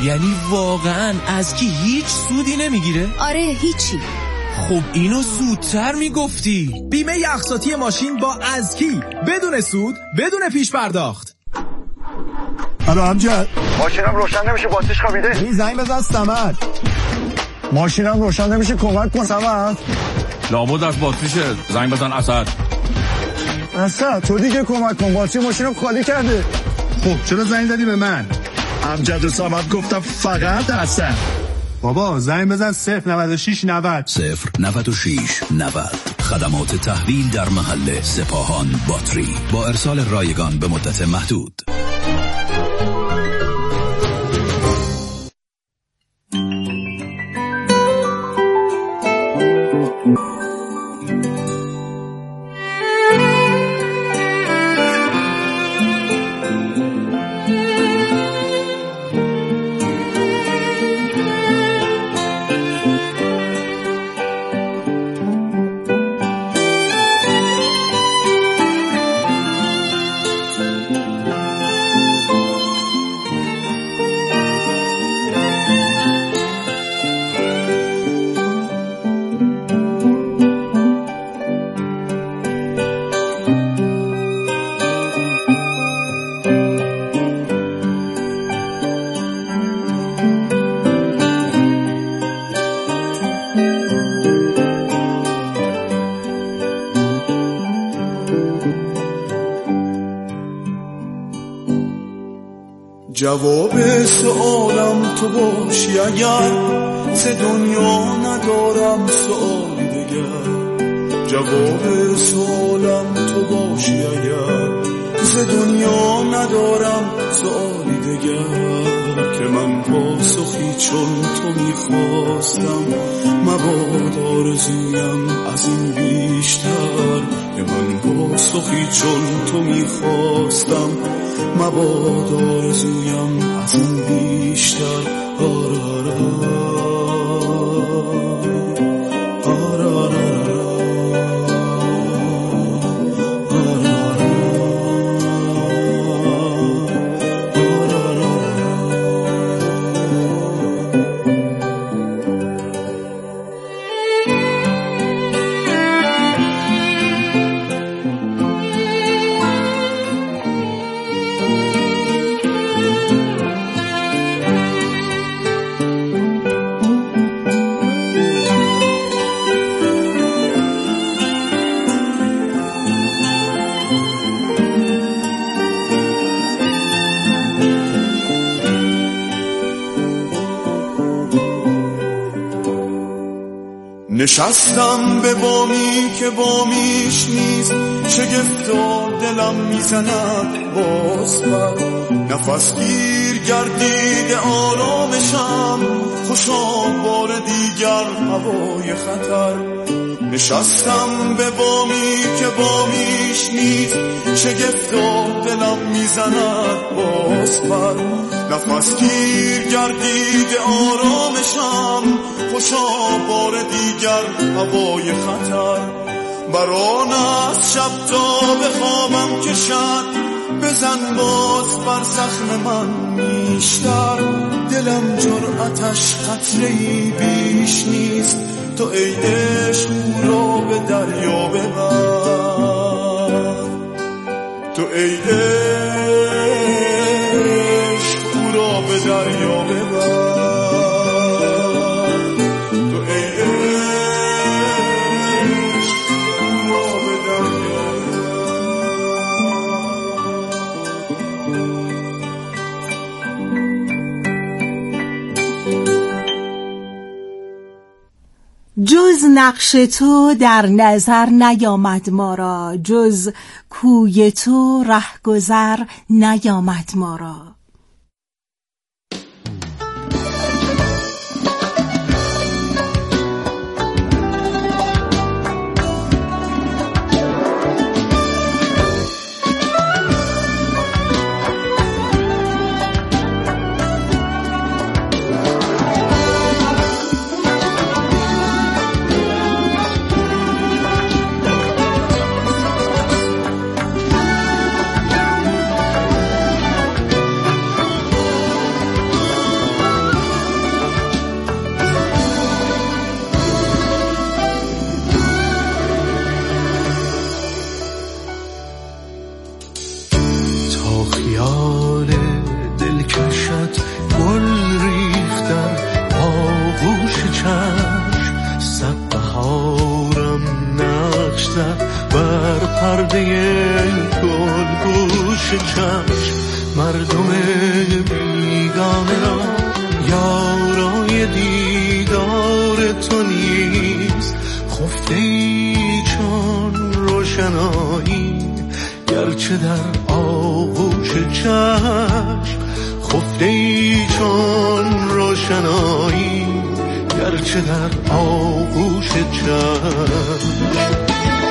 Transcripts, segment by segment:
یعنی واقعا از کی هیچ سودی نمیگیره؟ آره هیچی. خب اینو زودتر میگفتی. بیمه اقساطی ماشین با ازکی، بدون سود، بدون پیش پرداخت. الو امجد، ماشینم روشن نمیشه، باتریش خوابیده. این زنگ بزن سمر. ماشینم روشن نمیشه، کمک کن سمر. لابد از باتریشه، زنگ بزن اسد. اسد تو دیگه کمک کن، باتری ماشینم خالی کرده. خب چرا زنگ زدی به من؟ امجد و سمر گفتم فقط اسد. بابا زنگ بزن 096 90 096 90. خدمات تحویل در محل سپاهان باتری با ارسال رایگان به مدت محدود. جواب سوالم تو باشی اگر ز دنیا ندارم سوالی دگر. جواب سوالم تو باشی اگر ز دنیا ندارم سوالی دگر. که من پاسخی چون تو میخواستم مبادا آرزویم از این بیشتر. که من پاسخی چون تو میخواستم مبادا آرزویم از این بیشتر. نشستم به بامی که بامیش نیست، شگفتا دلم میزند باز بر. نفس گیر گردید آرامشم، خوشا بار دیگر هوای خطر. نشستم به بامی که بامیش نیست، شگفتا دلم میزند باز بر. نفس گیر گردید آرامشم، خوشا بار دیگر هوای خطر. بران از شب تا بخوابم کشد، بزن باز بر زخم من نیشتر. دلم جرأتش قطره‌ای بیش نیست، تو ای عشق او را به دریا ببر. تو ای عشق او را به دریا ببر. جز نقش تو در نظر نیامد ما را، جز کوی تو رهگذر نیامد ما را. دلم یارای دیدار تو نیست، خفته ای چون روشنایی گرچه در آغوش چشم، خفته ای چون روشنایی گرچه در آغوش چشم.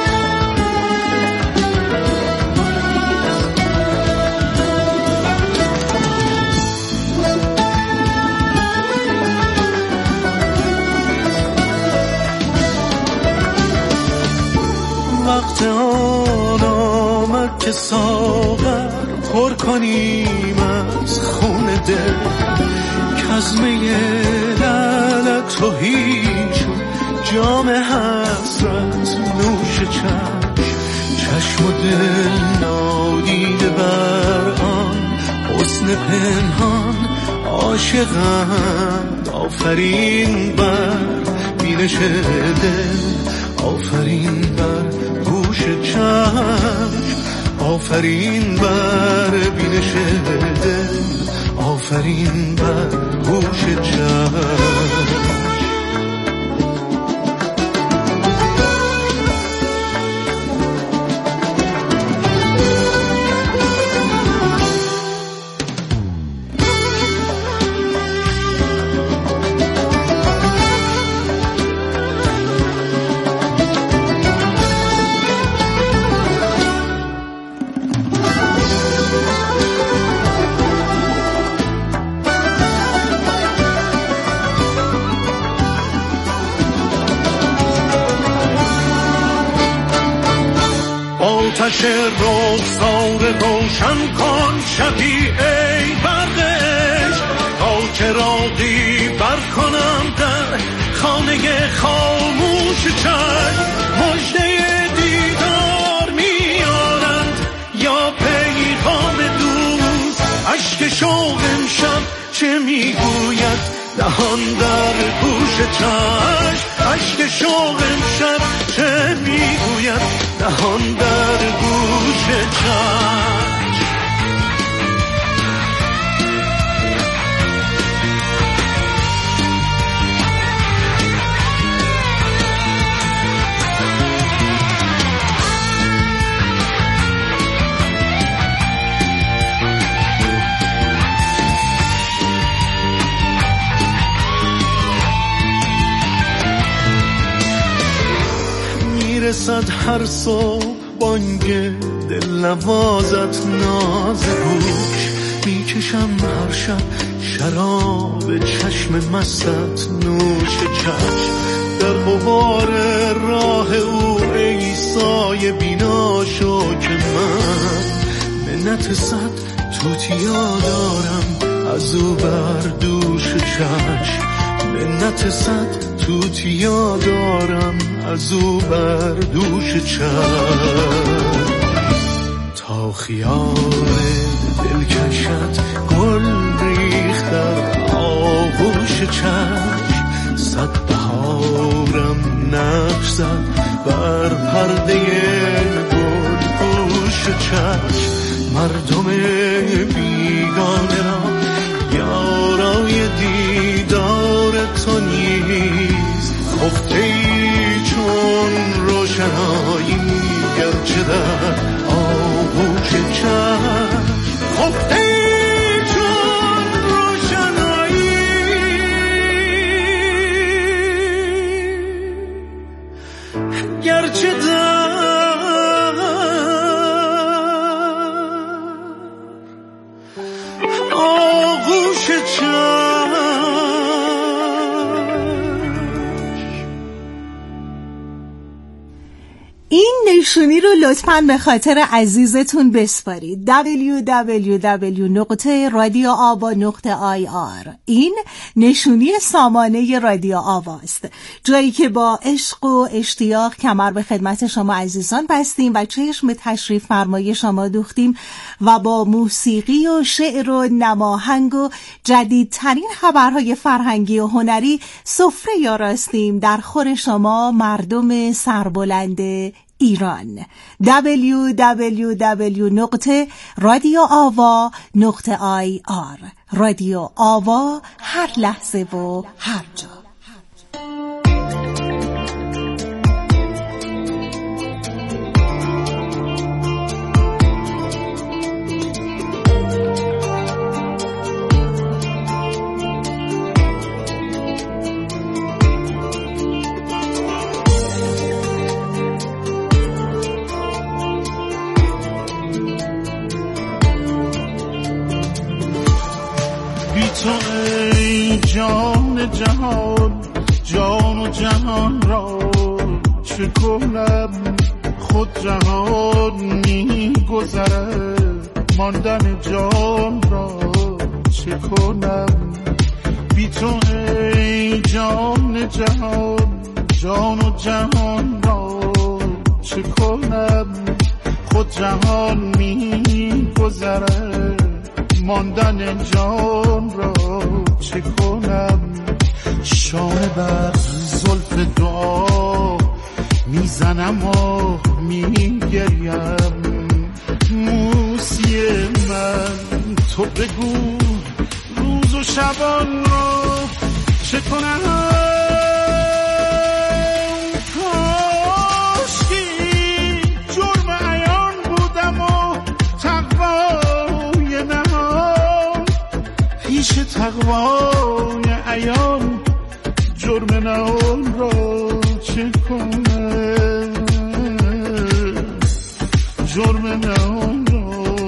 وقت آن آمد که ساغر پر کنیم از خون دل، کزمه لعلت تهی شد جام حسرت نوش چشم و دل نادیده بر آن حسن پنهان عاشقند. آفرین بر بینش دل، آفرین بر گوش چشم، آفرین بر بینش دل، آفرین بر گوش چشم. آتش رخسار روشن کن شبی ای برقش، تا چراغی برکنم در خانه خاموش چشم. مژده دیدار میارند یا پیغام دوست، اشک شوق امشب چه میگوید دهان در گوش چشم، اشک شوق امشب چه میگوید دهان در گوش چشم. میرسد هر صبح بانگ دل نوازت ناز گوش، میکشم هر شب شراب چشم مستت نوش چشم. در غبار راه او ای سایه بینا شو که من منت صد توتیا دارم از او بر دوش چشم، منت صد توتیا دارم از او بر دوش چشم. تا خیال دل کشت گل ریخت در آغوش چشم، صد بهارم نقش زد بر پرده گل گوش چشم. مردم بیگانه را یارای دیدار تو نیست، خفته ای چون روشنایی گرچه در آغوش چشم، خفته ای چون روشنایی گرچه در آغوش چشم. این نشونی رو لطفاً به خاطر عزیزتون بسپارید. www.radioava.ir. این نشونی سامانه رادیو آواست، جایی که با عشق و اشتیاق کمر به خدمت شما عزیزان بستیم و چشم تشریف فرمای شما دوختیم و با موسیقی و شعر و نماهنگ و جدیدترین خبرهای فرهنگی و هنری سفره آراستیم در خور شما مردم سربلند ایران. www.radioava.ir. رادیو آوا، هر لحظه و هر جا. تو ای جان جهان، جان و جهان را چه کنم؟ خود جهان می گذره، ماندن جان را چه کنم؟ بی تو ای جان جهان، جان و جهان را چه کنم؟ خود جهان می گذره، ماندن جان را چه کنم؟ شانه بر زلف دعا میزنم و میگریم، موسی من تو بگو روز و شبان را چه کنم؟ کاشکی جرم عیان بودم و تقوای نهان، پیش تقوای عیان جرم نهان را چه کنم؟ جرم نهان را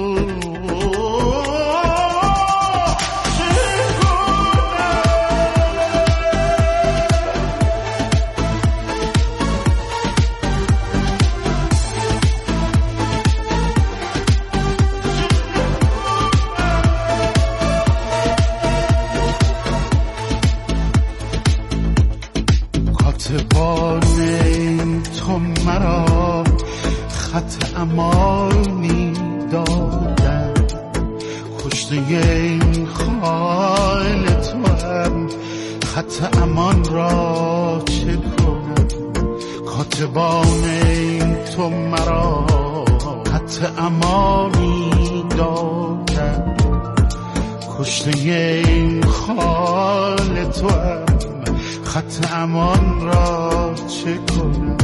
تو مرا خط امانی دادم، کشته این خال تو هم خط امان را چه کنم؟ کاتبان تو مرا خط امانی دادم، کشته این خال تو هم خط امان را چه کنم؟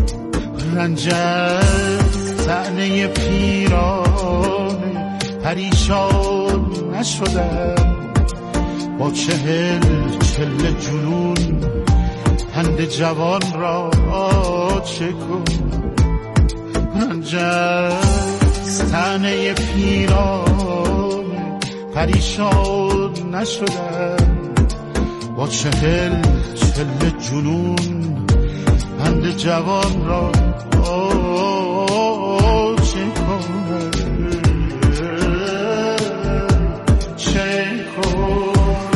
رنجت طعنه پیرانه پریشان نشدم، با 40 جنون پند جوان را چه کنم؟ رنجت طعنه پیرانه پریشان نشدم، با 40 جنون پند جوان را چه کنم؟ چه کنم؟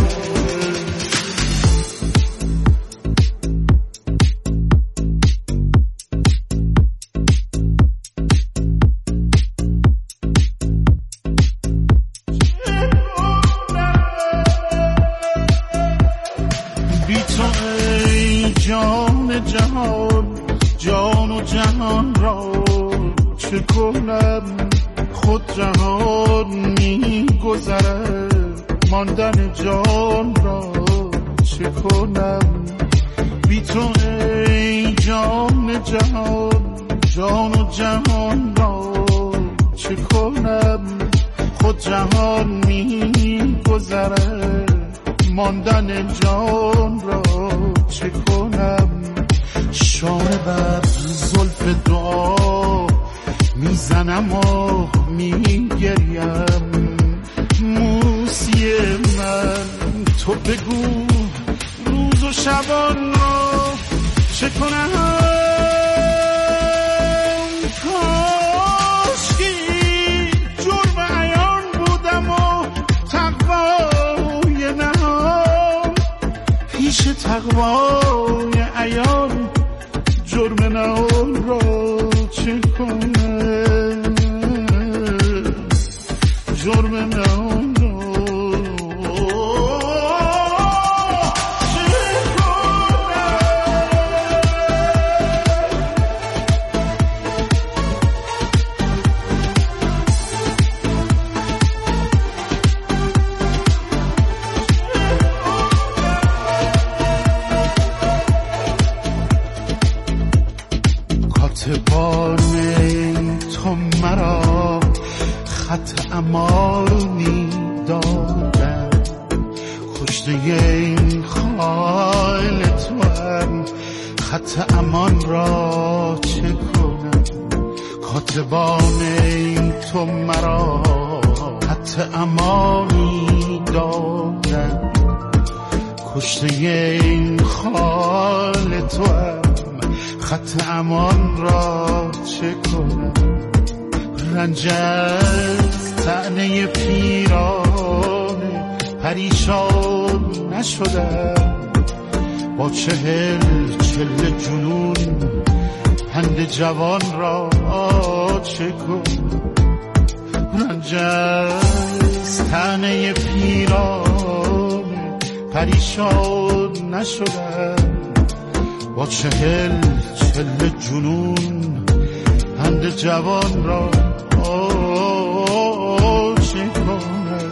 بی تو ای جان جهان، جان و جهان را چه کنم؟ خود جهان می گذره، ماندن جان را چه کنم؟ بی تو ای جان جهان، جان و جهان را چه کنم؟ خود جهان می گذره، ماندن جان را چه کنم؟ شانه بر زلف دعا میزنم و میگریم، موسی من تو بگو روز و شبان را چه کنم؟ کاشکی جرم عیان بودم و تقوای نهان، پیش تقوای عیان جرم نهان را چه کنم؟ جرم نهان را چه کنم؟ این خال تو هم خط امان را چه کنم کاتبان این تو مرا خط امانی دادن کشته این خال تو هم خط امان را چه کنم رنج از طعنه پیرانه پریشان نشدم با 40 جنون پند جوان را چه کنم رنج از طعنه پیرانه پریشان نشدم با 40 جنون پند جوان را چه کنم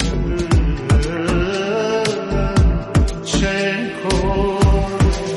چه کنم.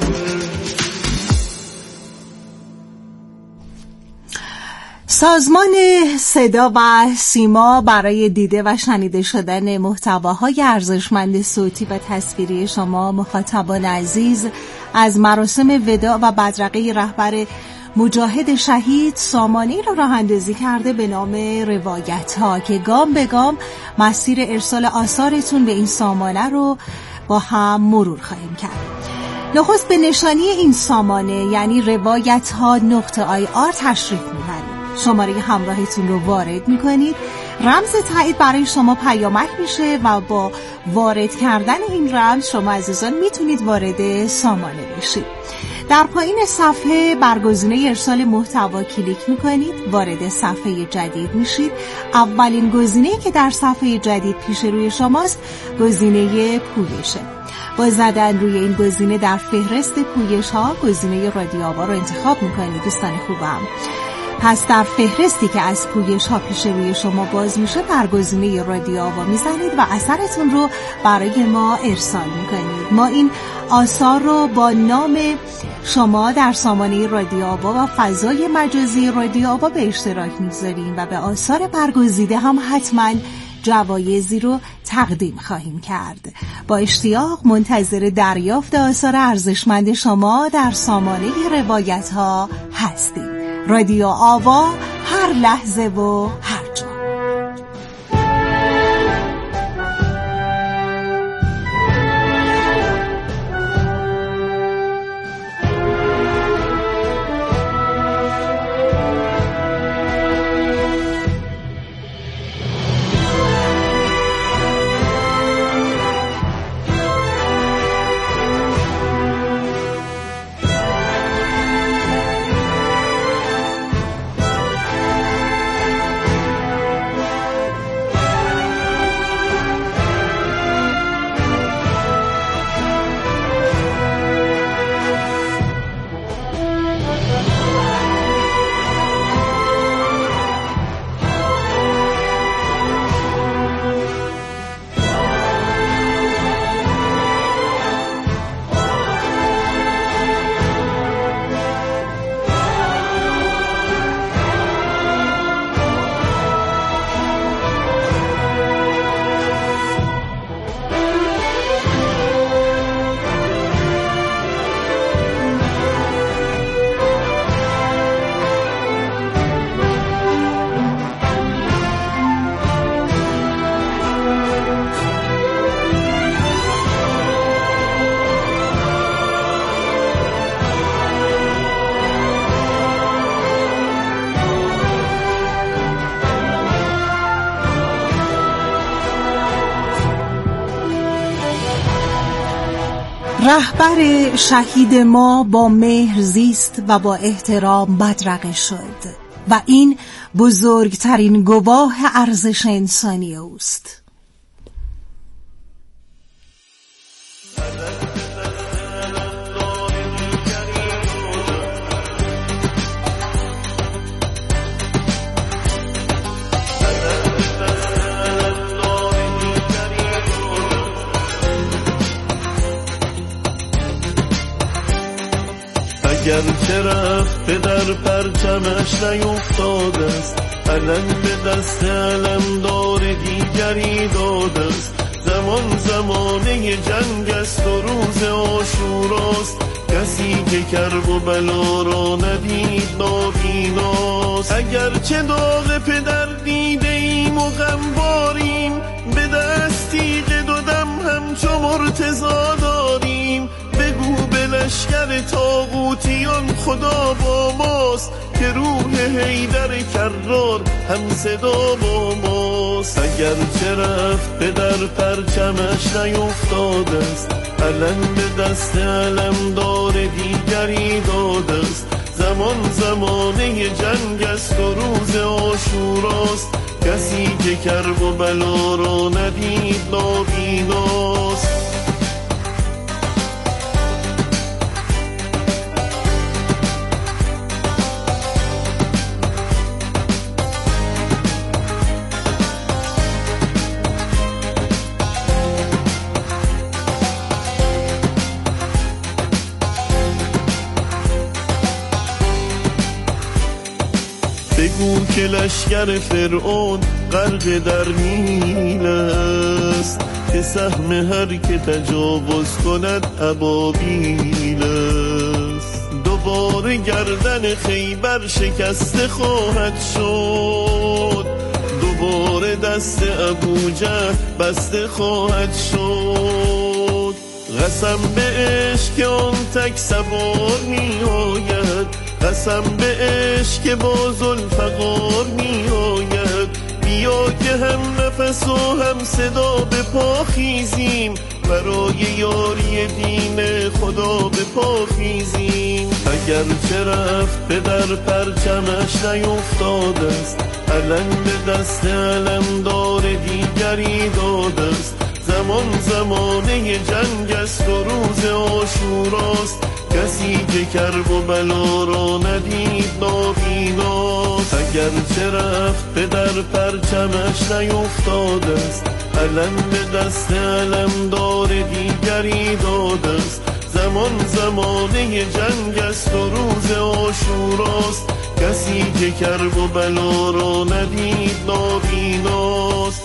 سازمان صدا و سیما برای دیده و شنیده شدن محتواهای ارزشمند صوتی و تصویری شما مخاطبان عزیز از مراسم وداع و بدرقه رهبر مجاهد شهید سامانه‌ای را راه اندازی کرده به نام روایت ها که گام به گام مسیر ارسال آثارتون به این سامانه رو با هم مرور خواهیم کرد. نخست به نشانی این سامانه یعنی روایتها.ir تشریف می‌برید. شماره همراهتون رو وارد می‌کنید. رمز تایید برای شما پیامک میشه و با وارد کردن این رمز شما عزیزان میتونید وارد سامانه بشید. در پایین صفحه بر گزینه ارسال محتوا کلیک میکنید، وارد صفحه جدید میشید. اولین گزینه‌ای که در صفحه جدید پیش روی شماست گزینه پویشه. با زدن روی این گزینه در فهرست پویش ها گزینه رادیو آوا رو انتخاب میکنید دوستان خوبم. پس در فهرستی که از پویش ها پیش روی شما باز میشه بر گزینه رادیو آوا میزنید و اثرتون رو برای ما ارسال میکنید. ما این آثار رو با نام شما در سامانه رادیو آوا و فضای مجازی رادیو آوا به اشتراک میگذاریم و به آثار برگزیده هم حتما جوایزی رو تقدیم خواهیم کرد. با اشتیاق منتظر دریافت آثار ارزشمند شما در سامانه روایت ها هستیم. رادیو آوا، هر لحظه و هر جا. رهبر شهید ما با مهر زیست و با احترام بدرقه شد و این بزرگترین گواه ارزش انسانی اوست. اگر که رفت به در پرچمش نیفتاده است علم به دست علم دار دیگری داده است زمان زمانه جنگ است و روز عاشوراست، کسی که کرب و بلا را ندید نابیناست. اگرچه داغ پدر دیده ایم و غمباریم، به دست تیغ دو دم همچو مرتضی داریم. بگو به لشکر طاغوتیان خدا با ماست، که روح حیدر کرار هم صدا با ماست. اگرچه رفت پدر پرچمش نیفتاده است، علم به دست علمدار دیگری داده است. زمان زمانه جنگ است و روز عاشوراست، کسی که کرب و بلا را ندید نابیناست. بگو که لشکر فرعون غرق در نیل است، که سهم هر که تجاوز کند ابابیل است. دوباره گردن خیبر شکسته خواهد شد، دوباره دست ابوجهل بسته خواهد شد. قسم به عشق که آن تک سوار می آید، قسم به عشق که با ذوالفقار می آید. بیا که هم نفس و هم صدا به پا خیزیم، برای یاری دین خدا به پا خیزیم. اگرچه رفت پدر پرچمش نیفتاده است، علم به دست علمدار دیگری داده است. زمان زمانه جنگ است و روز عاشوراست، کسی که کرب و بلا را ندید نابیناست. اگرچه رفت پدر پرچمش نیفتاده است، علم به دست علمدار دیگری داده است. زمان زمانه جنگ است و روز عاشوراست، کسی که کرب و بلا را ندید نابیناست.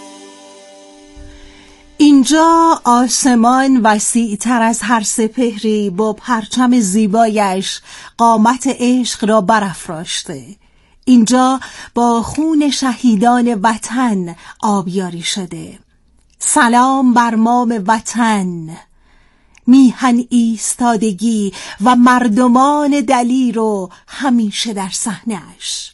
اینجا آسمان وسیع‌تر از هر سپهری با پرچم زیبایش قامت عشق را برافراشته. اینجا با خون شهیدان وطن آبیاری شده. سلام بر مام وطن، میهن ایستادگی و مردمان دلیر و همیشه در صحنه‌اش.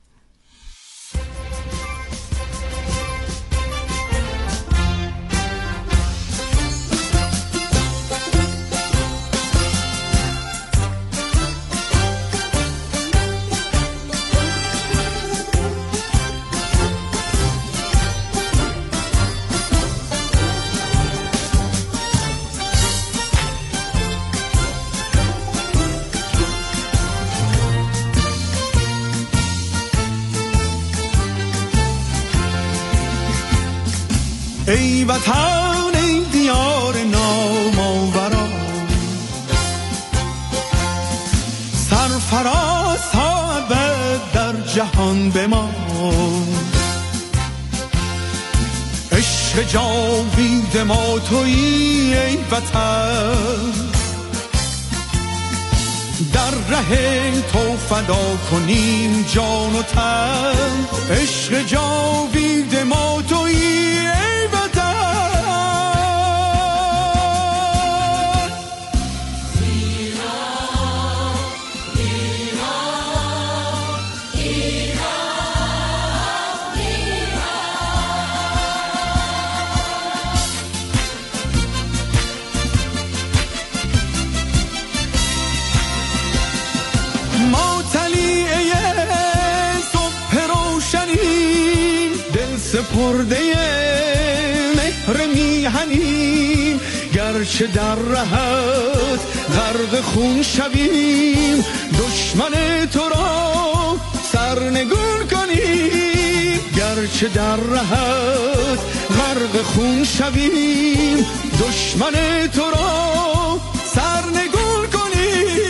ای وطن ای دیار نامآورا، سرفراز تا ابد در جهان بمان. عشق جاوید ما تویی ای وطن، در ره تو فدا کنیم جان و تن. عشق جاوید ما تویی ای وطن. ما طلیعه صبح روشنیم، دل سپرده مهر میهنیم. گرچه در رهت غرق خون شویم، دشمن تو را سرنگون کنیم. گرچه در رهت غرق خون شویم، دشمن تو را سرنگون کنیم.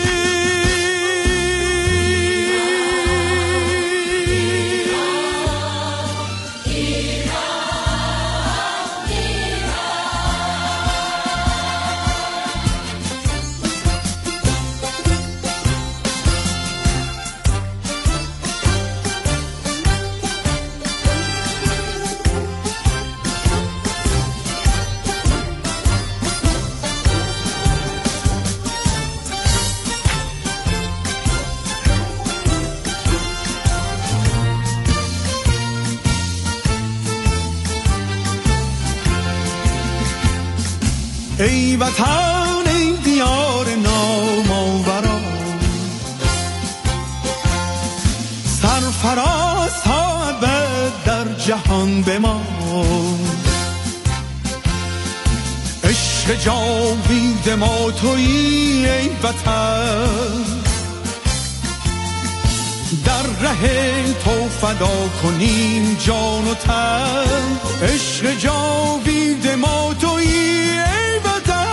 ای وطن ای دیار نامآورا، سرفراز تا ابد در جهان بمان. عشق جاوید ما تویی ای وطن، در ره تو فدا کنیم جان و تن. عشق جاوید ما تویی ای وطن.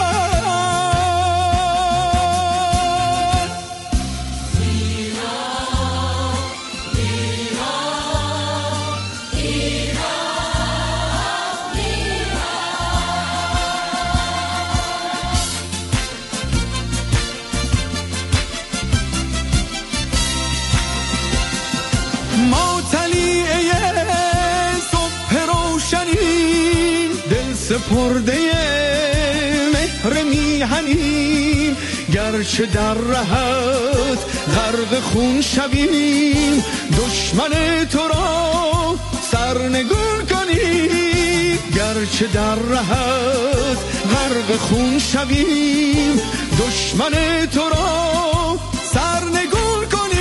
ما طلیعه صبح روشنیم، دل سپرده مهر میهنیم. گرچه در رهت غرق خون شویم، دشمن تو را سرنگون کنیم. گرچه در رهت غرق خون شویم، دشمن تو را سرنگون کنیم.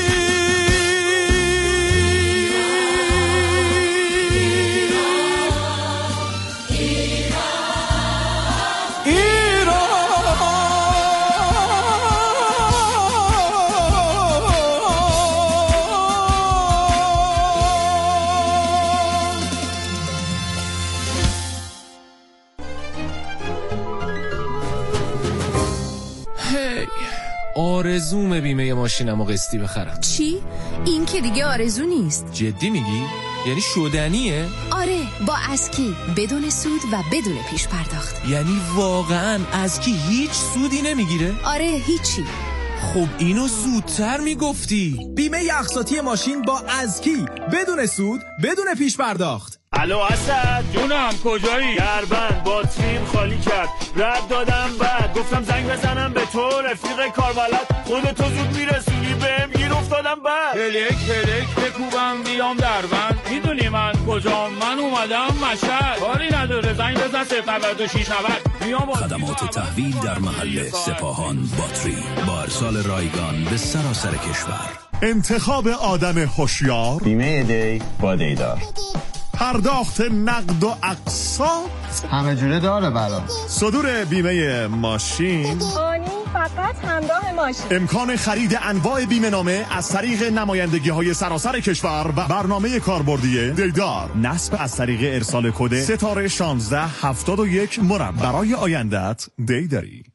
آرزوم بیمه ماشینمو قسطی بخرم. چی؟ این که دیگه آرزو نیست. جدی میگی؟ یعنی شدنیه؟ آره، با اسکی، بدون سود و بدون پیش پرداخت. یعنی واقعا اسکی هیچ سودی نمیگیره؟ آره، هیچی. خب اینو زودتر میگفتی. بیمه اقساطی ماشین با اسکی، بدون سود، بدون پیش پرداخت. الو اسد جونم، کجایی؟ دربند باتریم خالی کرد، رد دادم بعد گفتم زنگ بزنم به تو رفیق کاربلد، خودتو زود میرسونی بهم گیر افتادم بعد. هلک بکوبم بیام دربند، میدونی من کجام؟ من اومدم مشهد. کاری نداره زنگ بزن 096 90. خدمات تحویل در محله سپاهان باتری با ارسال رایگان به سراسر کشور. انتخاب آدم هوشیار، بیمه دی با دیدار، پرداخت نقد و اقساط همه جوره داره برام. صدور بیمه ماشین، فقط همراه ماشین، امکان خرید انواع بیمه نامه از طریق نمایندگی‌های سراسر کشور و برنامه کاربردی دیدار، نصب از طریق ارسال کد ستاره 1671 برای آیندت دیداری.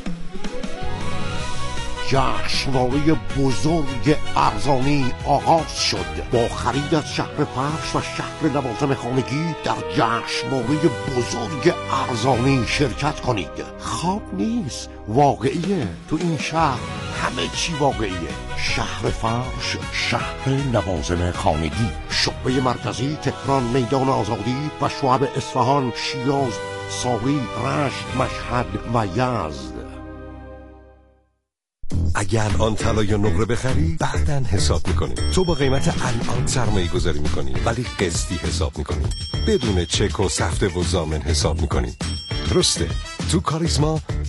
جشنواره بزرگ ارزانی آغاز شد. با خرید از شهر فرش و شهر لوازم خانگی در جشنواره بزرگ ارزانی شرکت کنید. خواب نیست، واقعیه. تو این شهر همه چی واقعیه. شهر فرش، شهر لوازم خانگی، شعبه مرکزی تهران، میدان آزادی و شعب اصفهان، شیراز، ساری، رشت، مشهد و یزد. اگر آن طلای نقره بخری بعداً حساب میکنی. تو با قیمت الان سرمایه گذاری میکنی ولی قسطی حساب میکنی، بدون چک و سفته و ضامن حساب میکنی. درسته؟ تو کاریزما